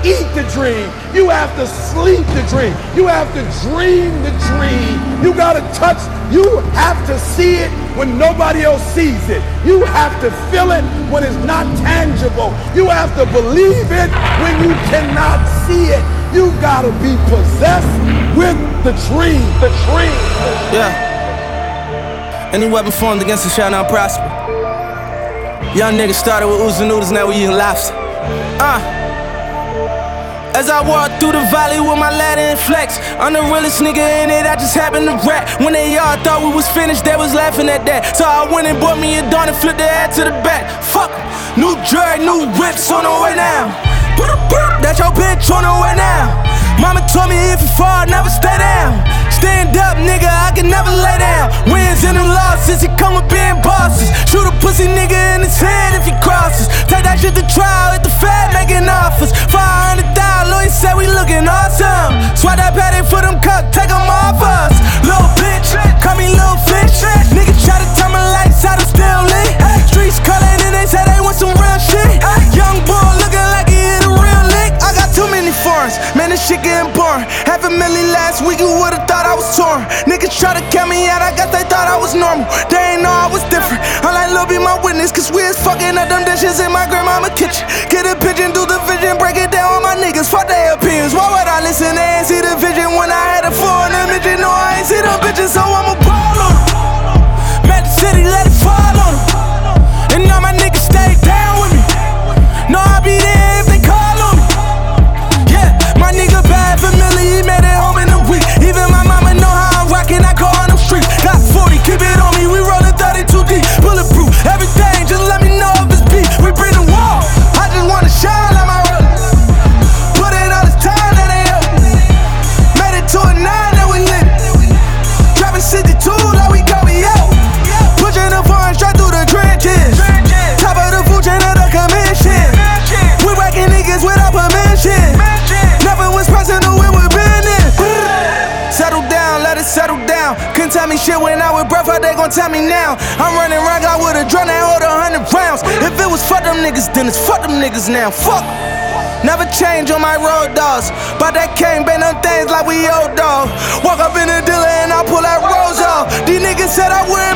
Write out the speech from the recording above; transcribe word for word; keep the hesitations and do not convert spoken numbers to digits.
eat the dream. You have to sleep the dream. You have to dream the dream. You gotta touch, you have to see it when nobody else sees it. You have to feel it when it's not tangible. You have to believe it when you cannot see it. You gotta be possessed with the dream. The dream. Yeah. Any weapon formed against us shall not prosper. Young niggas started with oozing noodles, now we eating lobster. Uh. As I walk through the valley with my ladder and flex, I'm the realest nigga in it, I just happened to rap. When they all thought we was finished, they was laughing at that. So I went and bought me a dawn and flipped the head to the back. Fuck, new jury, new whips on the way now. That's your bitch on the way now. Mama told me if you fall, never stay down. Stand up, nigga, I can never lay down. Wins and them losses, he come with being bosses. Shoot a pussy nigga in his head if he crosses. Take that shit to trial at the Fed, making offers. five hundred thousand, lawyer said we looking awesome. Swat that patty for them cups, take them off us. Little bitch, call me little fish. Niggas try to turn my lights out, I'm still lit. Streets calling and they say they want some real shit. Young boy looking like he hit a real lick. I got too many foreigns, man, this shit getting boring. Half a million last week, you would've thought I was torn. Niggas try to count me out, I guess they thought I was normal. They ain't know I was different. I'm like, Lil' be my witness, cause we is fucking up them dishes in my grandmama kitchen. Get a pigeon, do the vision, break it down with my niggas. Fuck their opinions, why would I listen? They ain't see the vision when I had a foreign image. You know I ain't see them bitches, so I'ma ball on them. Met the city, let it fall on them. And all my niggas stay down with me. No, I be there if they call on me. Yeah, my nigga bad familiar, he made it home in a week. Even my mama know how I'm rockin', I call on them streets. Got forty, keep it on me, we rollin' thirty-two deep. Bulletproof, everything, just let me know if it's beat. We bring the wall, I just wanna shine like my road. Put in all this time that they up. Made it to a nine that we lit. Dropping sixty-two like we go, we out. Pushing the foreign straight through the trenches. Top of the food chain of the commission. We whacking niggas without permission. Never was personal, it was business. Settle down, let it settle down. Couldn't tell me shit when I was breath, how they gon' tell me now? I'm running around like with a drum that hold a hundred rounds. If it was fuck them niggas, then it's fuck them niggas now. Fuck. Never change on my road dogs. But that can't been them things like we old dog. Walk up in the dealer and I pull that rose off. These niggas said I wouldn't